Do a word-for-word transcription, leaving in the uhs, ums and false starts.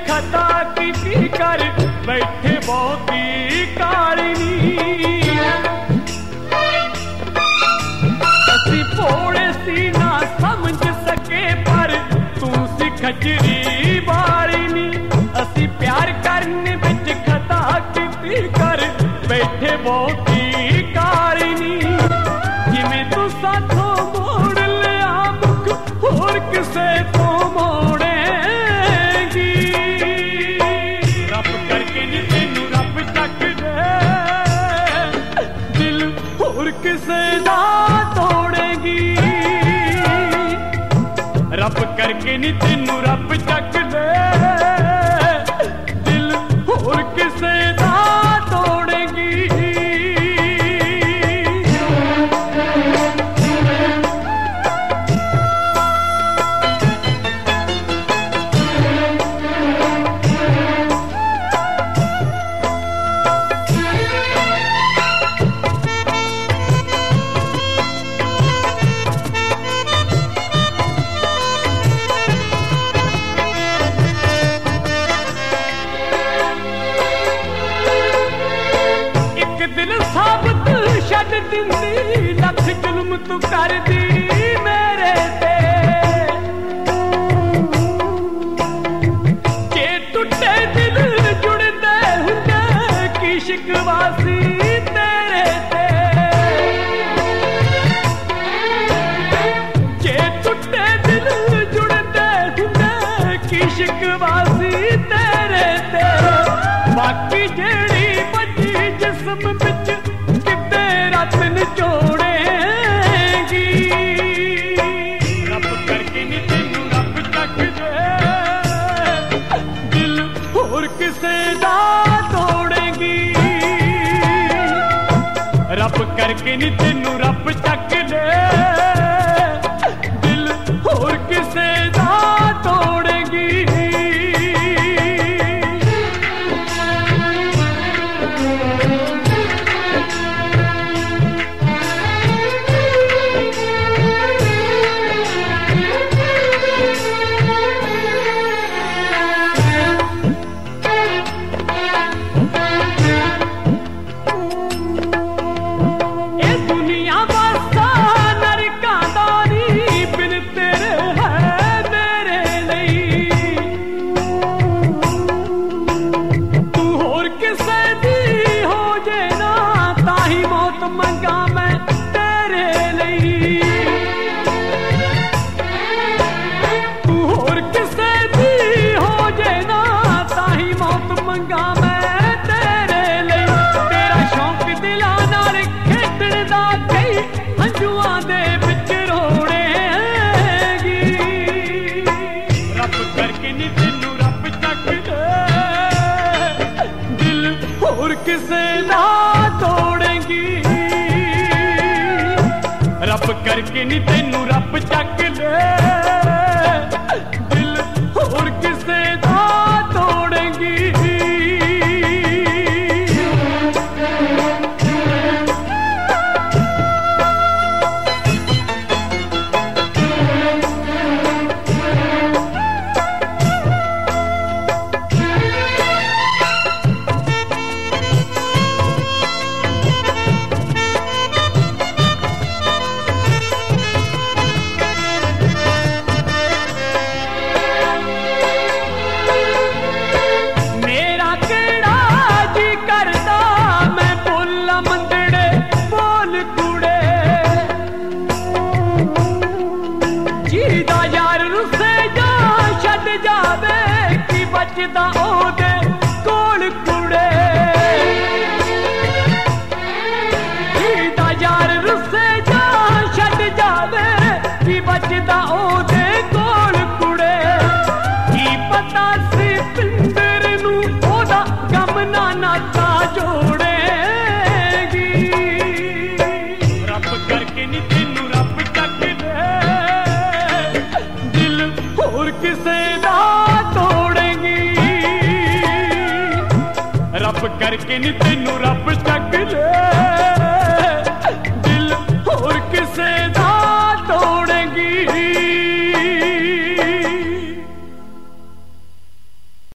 खता की कर बैठे बहुती कालिनी। असी भोले सी ना समझ सके पर तू सी खचरी वालिनी। असी प्यार करने विच खता की कर बैठे बहुती कालिनी। जिमें तू साथों मोड़ लिया मुख होर किसे तो मोड़ेगी। रब करके नी तेनू रब चक दे दिल होर किसे दा तोड़ेगी। रब करके नी तेनू रब चक दे दिल होर किसे दा तोड़ेगी। छड़ दिंदी लख जुल्म तू कर दी मेरे ते। जे टुटे दिल जुड़दे हुंदे की शिकवासी तेरे ते। जे टुटे दिल जुड़दे हुंदे की शिकवासी तेरे ते। बाकी जेड़ी बची जिस्म विच रतन जोड़ेगी। रब करके नी तेनू रब चक दे दिल होर किसे दा तोड़ेगी। रब करके नी तेनू रब चक दे दिल होर किसे दा तोड़ेगी। मंगा मैं तेरे लिए तू होर किसे दी हो जे ना ताही मौत मंगा मैं तेरे लिए। तेरा शौक दिला नाल खेडण दा कई हंजुआं दे विच रोड़ेगी। रब करके नी तेनू रब चक दे दिल होर किसे दा तोड़ेगी। रब करके नी तेनू रब चक दे दिल होर किसे दा तोड़ेगी। बचदा ओदे कोल कुड़े जीदा यार रुसे जा छड़ जावे की बचदा ओदे कोल कुड़े। की पता सी पिंदर नू ओदा गम ना नाता जोड़ेगी। रब करके नी तेनू रब चक दे दिल होर किसे दा रब करके नी तेनू रब चक दे